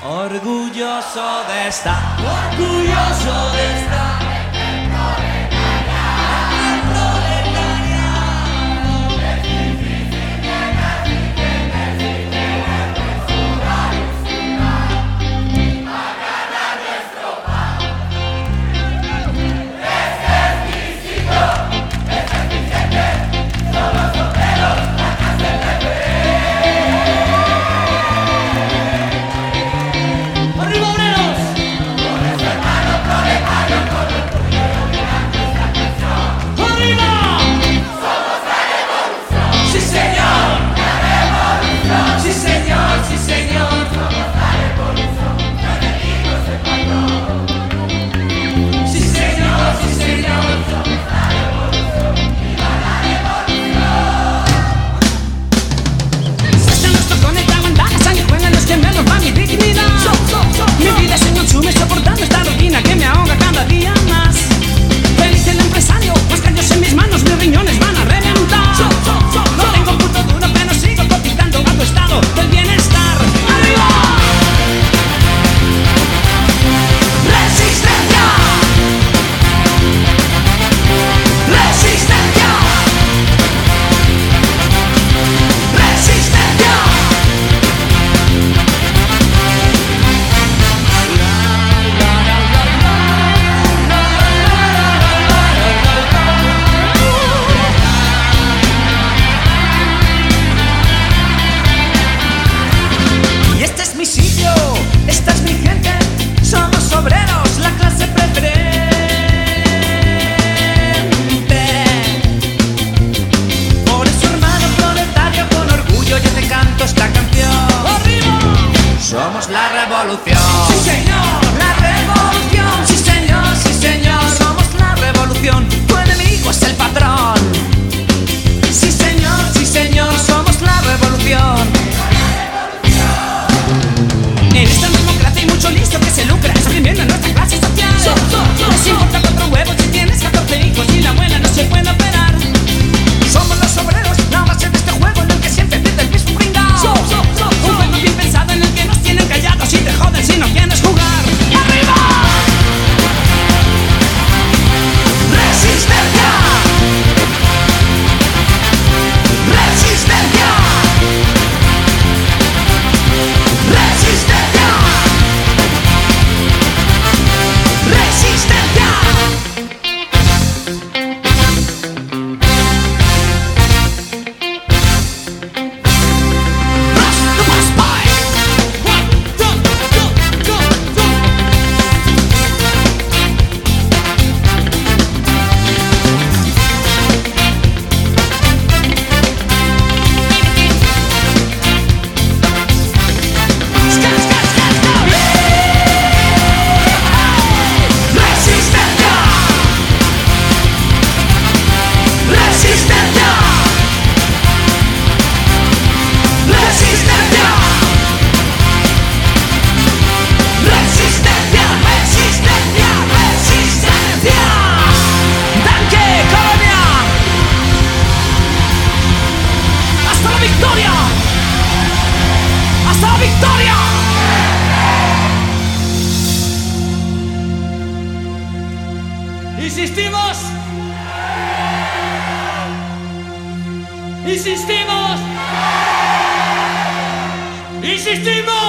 Orgulloso de estar, orgulloso de estar. Somos la revolución. Sí, señor, la revolución. Sí, señor, sí, señor. Somos la revolución. Tu enemigo es el patrón. Sí, señor, somos la revolución. En esta democracia hay mucho listo que se lucra exprimiendo nuestra clase social. No les importa 4 huevos si tienes 14 hijos y la abuela no se puede operar. Somos los obreros, la base de este juego en el que siempre pierde el mismo pringao. Un juego bien pensado en el que nos tienen callados y te joden si no quieres jugar. ¡Arriba! ¡Resistencia! ¡Resistencia! ¡Resistencia! ¡Resistencia! ¡Insistimos! ¡Insistimos! ¡Insistimos!